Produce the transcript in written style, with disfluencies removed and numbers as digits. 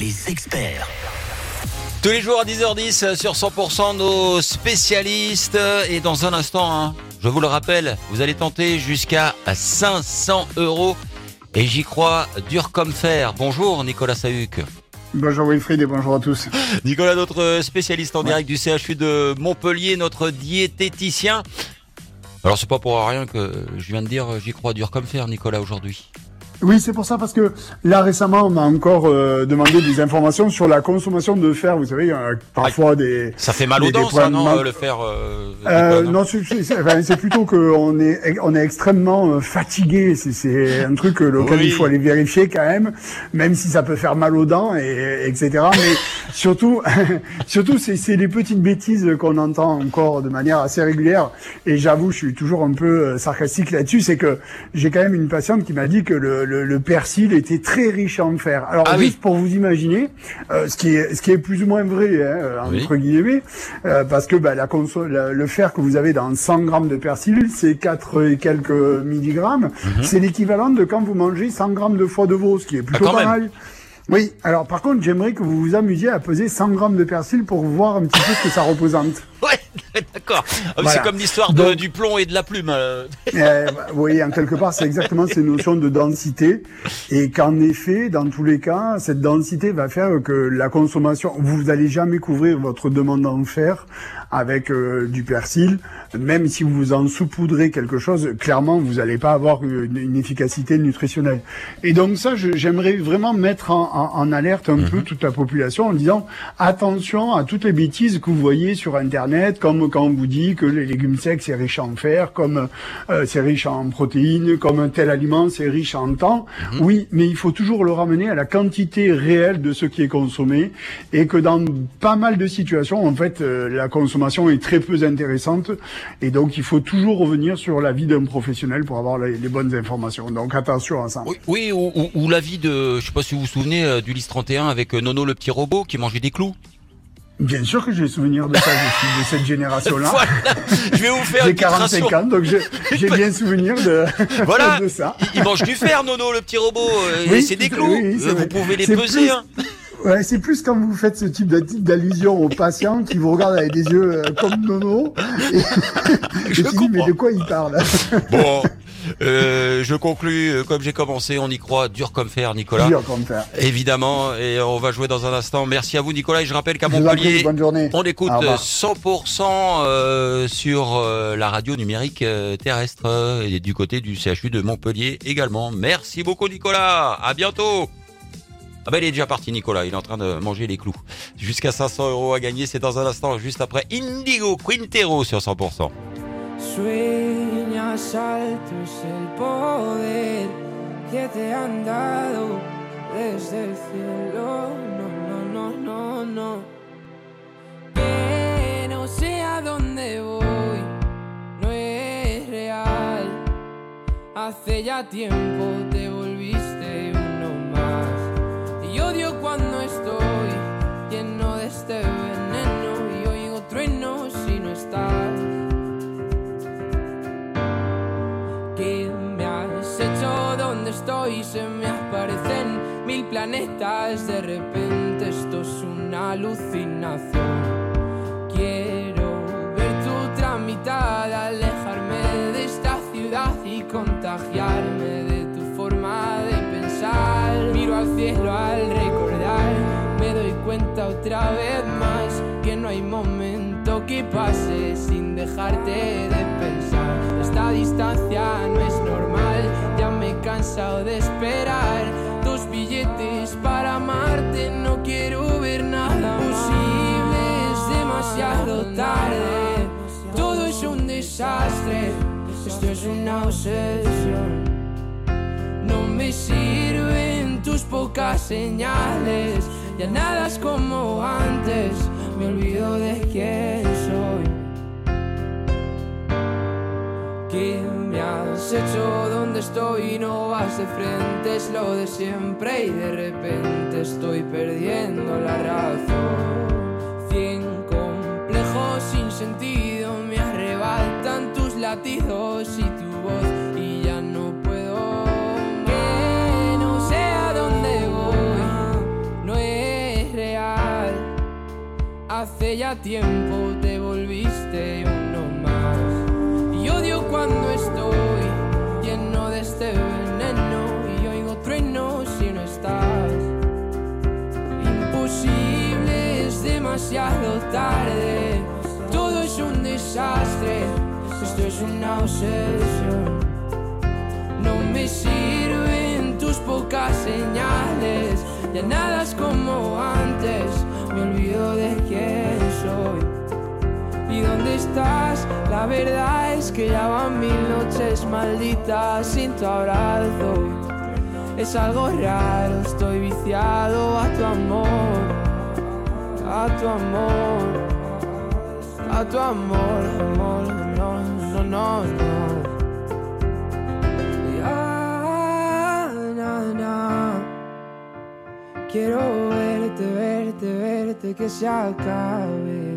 les experts. Tous les jours à 10h10 sur 100% nos spécialistes. Et dans un instant, je vous le rappelle, vous allez tenter jusqu'à 500 €. Et j'y crois dur comme fer. Bonjour Nicolas Sahuc. Bonjour Wilfried et bonjour à tous. Nicolas, notre spécialiste en direct du CHU de Montpellier, notre diététicien. Alors c'est pas pour rien que je viens de dire j'y crois dur comme fer, Nicolas, aujourd'hui. Oui, c'est pour ça, parce que là récemment on m'a encore demandé des informations sur la consommation de fer. Vous savez, parfois des... Ça fait mal aux dents, ça, non, le fer non, c'est plutôt qu'on est extrêmement fatigué. C'est un truc auquel il faut aller vérifier quand même si ça peut faire mal aux dents, etc. Mais surtout, c'est les petites bêtises qu'on entend encore de manière assez régulière. Et j'avoue, je suis toujours un peu sarcastique là-dessus. C'est que j'ai quand même une patiente qui m'a dit que le persil était très riche en fer. Alors juste pour vous imaginer, ce qui est plus ou moins vrai, entre guillemets, parce que le fer que vous avez dans 100 grammes de persil, c'est 4 et quelques milligrammes. C'est l'équivalent de quand vous mangez 100 grammes de foie de veau, ce qui est plutôt pas mal. Oui, alors par contre, j'aimerais que vous vous amusiez à peser 100 grammes de persil pour voir un petit peu ce que ça représente. Ouais, d'accord. Voilà. C'est comme l'histoire du plomb et de la plume. Oui, en quelque part, c'est exactement ces notions de densité. Et qu'en effet, dans tous les cas, cette densité va faire que la consommation, vous n'allez jamais couvrir votre demande en fer avec du persil. Même si vous en saupoudrez quelque chose, clairement, vous n'allez pas avoir une efficacité nutritionnelle. Et donc ça, j'aimerais vraiment mettre en alerte un peu toute la population en disant attention à toutes les bêtises que vous voyez sur Internet, comme quand on vous dit que les légumes secs c'est riche en fer, comme c'est riche en protéines, comme un tel aliment c'est riche en temps. Oui, mais il faut toujours le ramener à la quantité réelle de ce qui est consommé, et que dans pas mal de situations, en fait, la consommation est très peu intéressante, et donc il faut toujours revenir sur l'avis d'un professionnel pour avoir les bonnes informations. Donc attention à ça. Oui, ou l'avis de, je sais pas si vous vous souvenez, d'Ulysse 31 avec Nono le petit robot qui mangeait des clous. Bien sûr que j'ai souvenir de ça, je suis de cette génération-là. Voilà. Je vais vous faire j'ai 45 ans, donc j'ai bien souvenir de, de ça. Il mange du fer, Nono, le petit robot. C'est des clous. Vous pouvez les peser. Ouais, c'est plus quand vous faites ce type d'allusion aux patients qui vous regardent avec des yeux comme Nono et qui disent mais de quoi il parle. Bon. Je conclus comme j'ai commencé, on y croit dur comme fer, Nicolas. Dur comme fer. Évidemment, et on va jouer dans un instant. Merci à vous, Nicolas, et je rappelle qu'à Montpellier, on écoute 100% sur la radio numérique terrestre, et du côté du CHU de Montpellier également. Merci beaucoup, Nicolas. À bientôt. Ah ben il est déjà parti, Nicolas, il est en train de manger les clous. Jusqu'à 500 € à gagner, c'est dans un instant, juste après Indigo Quintero sur 100%. Sueñas alto es el poder que te han dado desde el cielo. No. Que no sé a dónde voy, no es real. Hace ya tiempo te volviste uno más. Y odio cuando estoy lleno de este veneno y oigo truenos si no estás. ¿Qué me has hecho? ¿Dónde estoy? Se me aparecen 1000 planetas. De repente esto es una alucinación. Quiero ver tu tramitada, alejarme de esta ciudad y contagiarme de tu forma de pensar. Miro al cielo al recordar, me doy cuenta otra vez más que no hay momento que pase sin dejarte de pensar. Esta distancia no es normal, ya me he cansado de esperar tus billetes para amarte, no quiero ver nada posible, es demasiado tarde, todo es un desastre, esto es una obsesión. No me sirven tus pocas señales, ya nada es como antes, me olvido de quién soy. ¿Qué me has hecho? ¿Dónde estoy? No vas de frente, es lo de siempre y de repente estoy perdiendo la razón. 100 complejos sin sentido me arrebatan tus latidos y tu voz y ya no puedo. Que no sé a dónde voy, no es hace ya tiempo te volviste uno más. Y odio cuando estoy lleno de este veneno y oigo truenos si no estás. Imposible, es demasiado tarde, todo es un desastre, esto es una obsesión. No me sirven tus pocas señales, ya nada es como antes, me olvido de quién soy. ¿Y dónde estás? La verdad es que ya van 1000 noches malditas sin tu abrazo. Es algo raro, estoy viciado a tu amor, a tu amor, a tu amor, amor, no, no, no, no. Quiero verte, verte, verte, que se acabe.